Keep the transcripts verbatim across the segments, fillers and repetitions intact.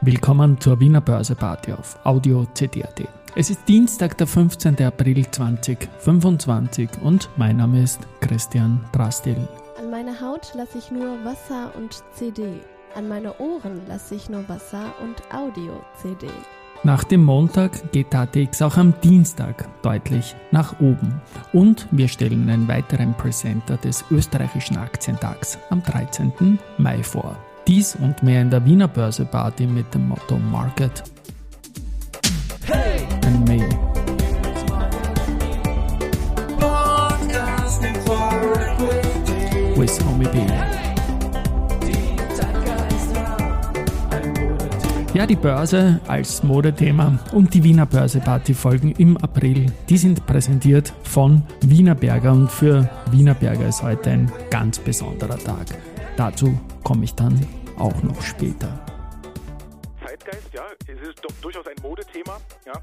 Willkommen zur Wiener Börse-Party auf Audio C D punkt A T. Es ist Dienstag, der fünfzehnten April zweitausendfünfundzwanzig und mein Name ist Christian Drastil. An meine Haut lasse ich nur Wasser und C D. An meine Ohren lasse ich nur Wasser und Audio-C D. Nach dem Montag geht der A T X auch am Dienstag deutlich nach oben. Und wir stellen einen weiteren Presenter des österreichischen Aktientags am dreizehnten Mai vor. Dies und mehr in der Wiener Börse-Party mit dem Motto Market hey! And Me. With Homie B. Ja, die Börse als Modethema und die Wiener Börse-Party folgen im April. Die sind präsentiert von Wienerberger und für Wienerberger ist heute ein ganz besonderer Tag. Dazu komme ich dann auch noch später. Zeitgeist, ja, es ist doch durchaus ein Modethema, ja.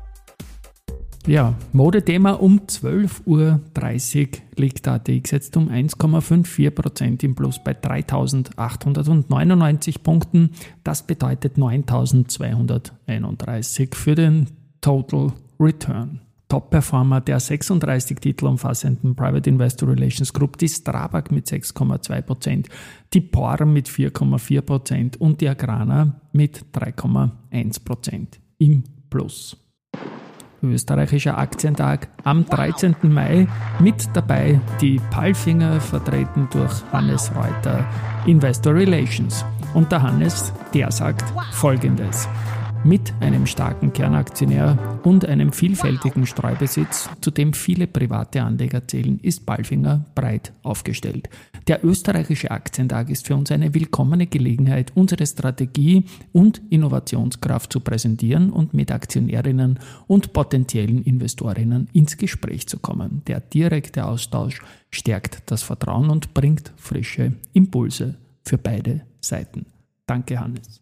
Ja, Modethema um zwölf Uhr dreißig liegt der A T X jetzt um eins Komma vierundfünfzig Prozent im Plus bei dreitausendachthundertneunundneunzig Punkten. Das bedeutet neuntausendzweihunderteinunddreißig für den Total Return. Top-Performer der sechsunddreißig Titel umfassenden Private Investor Relations Group, die Strabag mit sechs Komma zwei Prozent, die P O R mit vier Komma vier Prozent und die Agrana mit drei Komma eins Prozent im Plus. Österreichischer Aktientag am dreizehnten Mai, mit dabei die Palfinger, vertreten durch Hannes Reuter, Investor Relations. Und der Hannes, der sagt Folgendes: Mit einem starken Kernaktionär und einem vielfältigen Streubesitz, zu dem viele private Anleger zählen, ist Palfinger breit aufgestellt. Der österreichische Aktientag ist für uns eine willkommene Gelegenheit, unsere Strategie und Innovationskraft zu präsentieren und mit Aktionärinnen und potenziellen Investorinnen ins Gespräch zu kommen. Der direkte Austausch stärkt das Vertrauen und bringt frische Impulse für beide Seiten. Danke, Hannes.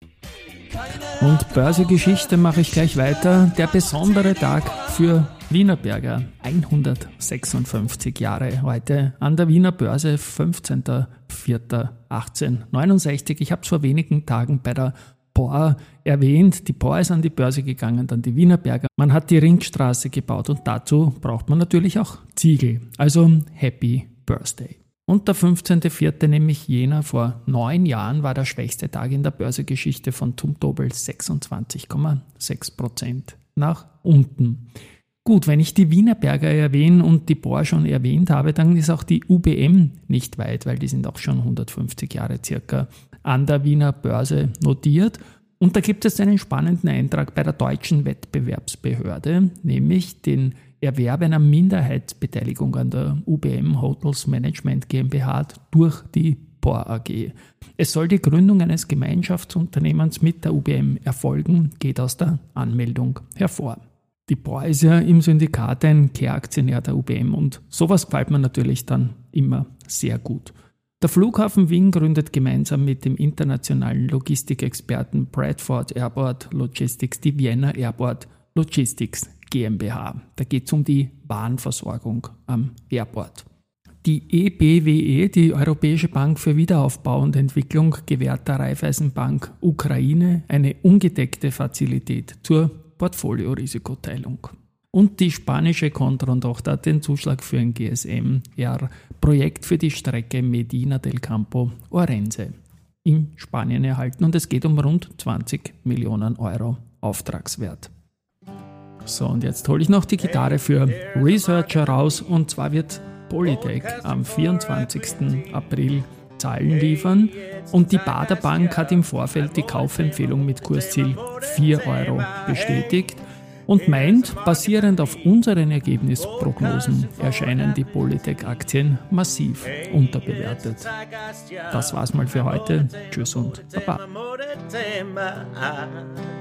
Und Börsegeschichte mache ich gleich weiter. Der besondere Tag für Wienerberger. hundertsechsundfünfzig Jahre heute an der Wiener Börse, fünfzehnten vierten achtzehnhundertneunundsechzig. Ich habe es vor wenigen Tagen bei der P O R erwähnt. Die P O R ist an die Börse gegangen, dann die Wienerberger. Man hat die Ringstraße gebaut und dazu braucht man natürlich auch Ziegel. Also Happy Birthday. Und der fünfzehnten vierten, nämlich jener vor neun Jahren, war der schwächste Tag in der Börsegeschichte von Zumtobel, sechsundzwanzig Komma sechs Prozent nach unten. Gut, wenn ich die Wienerberger erwähne und die P O R schon erwähnt habe, dann ist auch die U B M nicht weit, weil die sind auch schon hundertfünfzig Jahre circa an der Wiener Börse notiert. Und da gibt es einen spannenden Eintrag bei der Deutschen Wettbewerbsbehörde, nämlich den Erwerb einer Minderheitsbeteiligung an der U B M Hotels Management GmbH durch die P O R A G. Es soll die Gründung eines Gemeinschaftsunternehmens mit der U B M erfolgen, geht aus der Anmeldung hervor. Die P O R ist ja im Syndikat ein Kehraktionär der U B M und sowas gefällt mir natürlich dann immer sehr gut. Der Flughafen Wien gründet gemeinsam mit dem internationalen Logistikexperten Bradford Airport Logistics die Vienna Airport Logistics GmbH. Da geht es um die Warenversorgung am Airport. Die E B W E, die Europäische Bank für Wiederaufbau und Entwicklung, gewährt der Raiffeisenbank Ukraine eine ungedeckte Fazilität zur Portfoliorisikoteilung. Und die spanische Contron-Tochter hat den Zuschlag für ein G S M R-Projekt für die Strecke Medina del Campo-Orense in Spanien erhalten und es geht um rund zwanzig Millionen Euro Auftragswert. So, und jetzt hole ich noch die Gitarre für Researcher raus, und zwar wird Polytech am vierundzwanzigsten April Zahlen liefern und die Baader Bank hat im Vorfeld die Kaufempfehlung mit Kursziel vier Euro bestätigt und meint, basierend auf unseren Ergebnisprognosen erscheinen die Polytech-Aktien massiv unterbewertet. Das war's mal für heute. Tschüss und Baba.